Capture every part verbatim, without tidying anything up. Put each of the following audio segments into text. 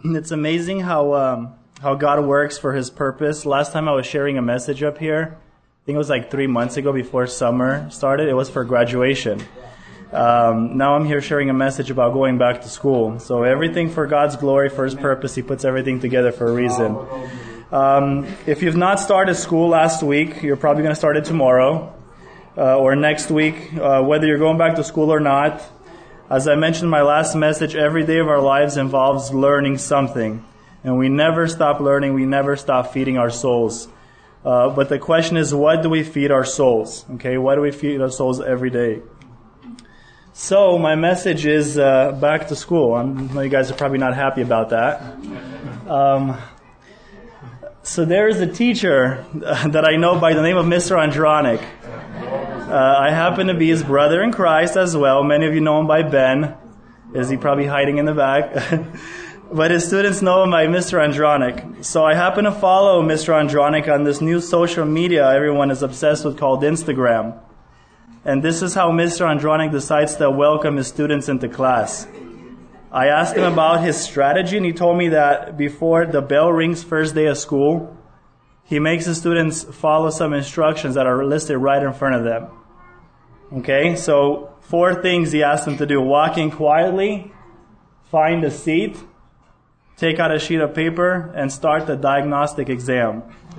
It's amazing how um, how God works for His purpose. Last time I was sharing a message up here, I think it was like three months ago before summer started. It was for graduation. Um, now I'm here sharing a message about going back to school. So everything for God's glory, for His purpose, He puts everything together for a reason. Um, if you've not started school last week, you're probably going to start it tomorrow uh, or next week, uh, whether you're going back to school or not. As I mentioned in my last message, every day of our lives involves learning something. And we never stop learning. We never stop feeding our souls. Uh, but the question is, what do we feed our souls? Okay, what do we feed our souls every day? So my message is uh, back to school. I'm, I know you guys are probably not happy about that. Um, so there is a teacher that I know by the name of Mister Andronic. Uh, I happen to be his brother in Christ as well. Many of you know him by Ben. Is he probably hiding in the back? But his students know him by Mister Andronic. So I happen to follow Mister Andronic on this new social media everyone is obsessed with called Instagram. And this is how Mister Andronic decides to welcome his students into class. I asked him about his strategy, and he told me that before the bell rings first day of school, he makes his students follow some instructions that are listed right in front of them. Okay, so four things he asked them to do. Walk in quietly, find a seat, take out a sheet of paper, and start the diagnostic exam.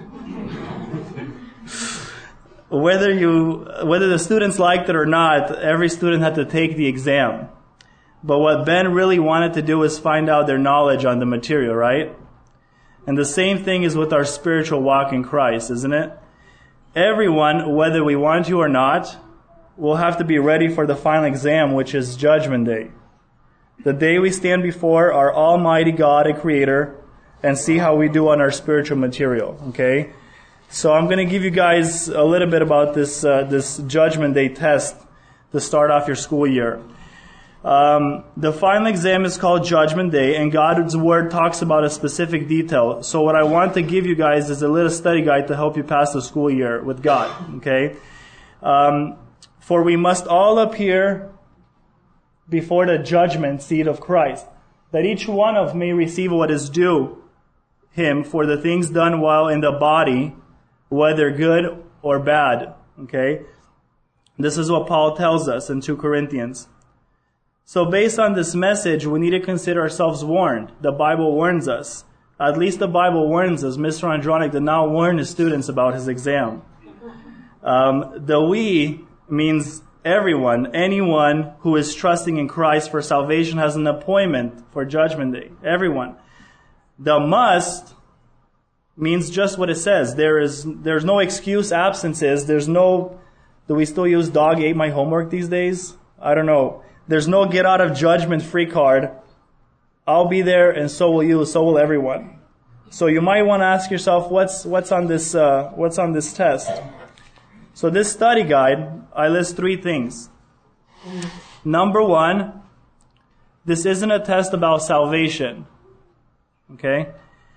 Whether you, whether the students liked it or not, every student had to take the exam. But what Ben really wanted to do was find out their knowledge on the material, right? And the same thing is with our spiritual walk in Christ, isn't it? Everyone, whether we want to or not, will have to be ready for the final exam, which is Judgment Day. The day we stand before our Almighty God and Creator and see how we do on our spiritual material, okay? So I'm going to give you guys a little bit about this uh, this Judgment Day test to start off your school year. Um, the final exam is called Judgment Day, and God's Word talks about a specific detail. So what I want to give you guys is a little study guide to help you pass the school year with God, okay? Um, for we must all appear before the judgment seat of Christ, that each one of may receive what is due him for the things done while in the body, whether good or bad, okay? This is what Paul tells us in Second Corinthians. So based on this message, we need to consider ourselves warned. The Bible warns us. At least the Bible warns us. Mister Andronic did not warn his students about his exam. Um, the we means everyone. Anyone who is trusting in Christ for salvation has an appointment for Judgment Day. Everyone. The must means just what it says. There is, there's no excuse absences. There's no, do we still use dog ate my homework these days? I don't know. There's no get out of judgment free card. I'll be there and so will you, so will everyone. So you might want to ask yourself, what's, what's on this, uh, what's on this test? So this study guide, I list three things. Number one, this isn't a test about salvation. Okay?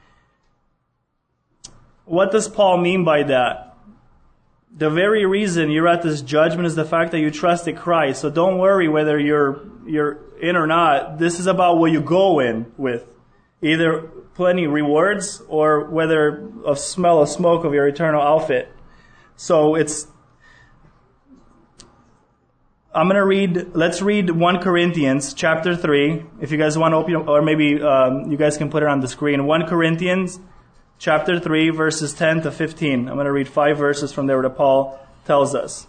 What does Paul mean by that? The very reason you're at this judgment is the fact that you trusted Christ. So don't worry whether you're you're in or not. This is about what you go in with. Either plenty rewards or whether a smell of smoke of your eternal outfit. So it's, I'm going to read, let's read First Corinthians chapter three. If you guys want to open, or maybe um, you guys can put it on the screen. First Corinthians chapter three, verses ten to fifteen. I'm going to read five verses from there that Paul tells us.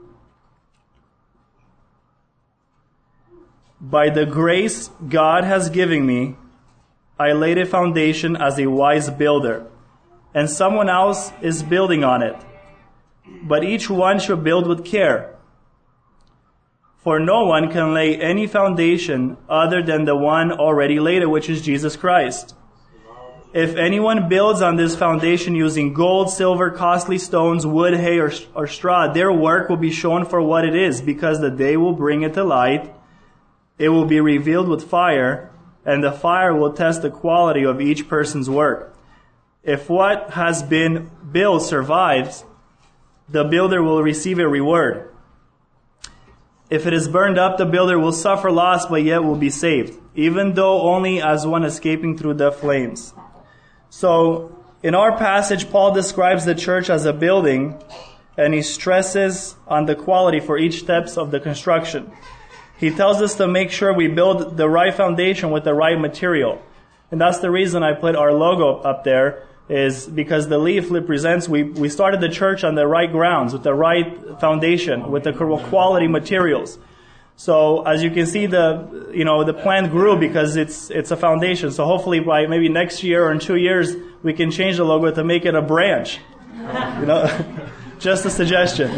By the grace God has given me, I laid a foundation as a wise builder, and someone else is building on it. But each one should build with care. For no one can lay any foundation other than the one already laid, which is Jesus Christ. If anyone builds on this foundation using gold, silver, costly stones, wood, hay, or, or straw, their work will be shown for what it is, because the day will bring it to light. It will be revealed with fire, and the fire will test the quality of each person's work. If what has been built survives, the builder will receive a reward. If it is burned up, the builder will suffer loss, but yet will be saved, even though only as one escaping through the flames. So, in our passage, Paul describes the church as a building, and he stresses on the quality for each steps of the construction. He tells us to make sure we build the right foundation with the right material. And that's the reason I put our logo up there, is because the leaf represents we, we started the church on the right grounds, with the right foundation, with the quality materials. So as you can see, the you know the plant grew because it's it's a foundation. So hopefully by maybe next year or in two years we can change the logo to make it a branch. You know, just a suggestion.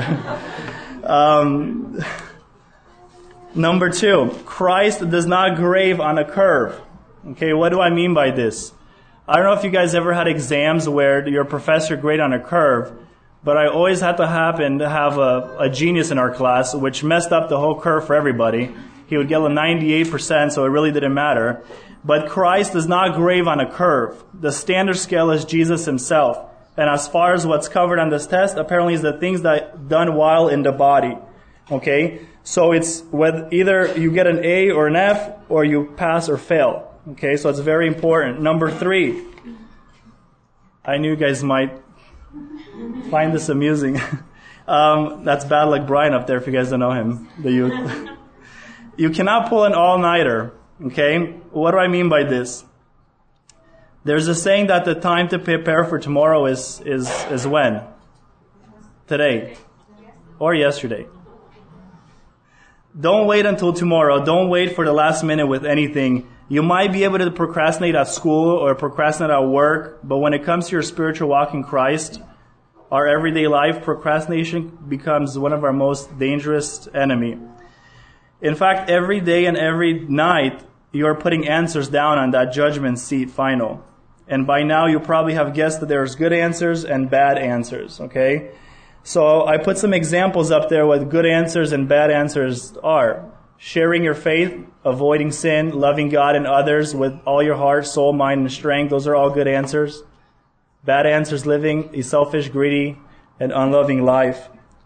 Um, number two, Christ does not grave on a curve. Okay, what do I mean by this? I don't know if you guys ever had exams where your professor graded on a curve, but I always had to happen to have a, a genius in our class, which messed up the whole curve for everybody. He would get a ninety-eight percent, so it really didn't matter. But Christ does not grave on a curve. The standard scale is Jesus himself. And as far as what's covered on this test, apparently is the things that done while in the body. Okay? So it's whether either you get an A or an F, or you pass or fail. Okay? So it's very important. Number three. I knew you guys might find this amusing. um, that's Bad Luck Brian up there, if you guys don't know him, the youth. You cannot pull an all-nighter. Okay? What do I mean by this? There's a saying that the time to prepare for tomorrow is is is when? Today. Or yesterday. Don't wait until tomorrow. Don't wait for the last minute with anything. You might be able to procrastinate at school or procrastinate at work, but when it comes to your spiritual walk in Christ, our everyday life, procrastination becomes one of our most dangerous enemy. In fact, every day and every night, you are putting answers down on that judgment seat final. And by now, you probably have guessed that there's good answers and bad answers, okay? So I put some examples up there what good answers and bad answers are. Sharing your faith, avoiding sin, loving God and others with all your heart, soul, mind, and strength. Those are all good answers. Bad answers, living a selfish, greedy, and unloving life.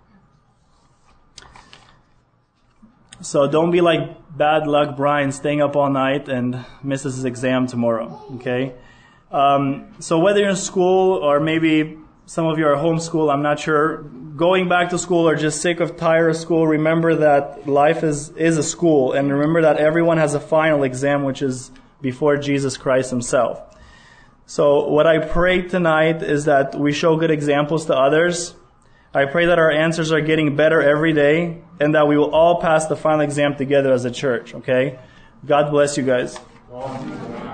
So don't be like Bad Luck Brian, staying up all night and misses his exam tomorrow, okay? Um, so whether you're in school or maybe some of you are homeschool, I'm not sure, going back to school or just sick of tired of school, remember that life is, is a school, and remember that everyone has a final exam, which is before Jesus Christ himself. So what I pray tonight is that we show good examples to others. I pray that our answers are getting better every day, and that we will all pass the final exam together as a church, okay? God bless you guys.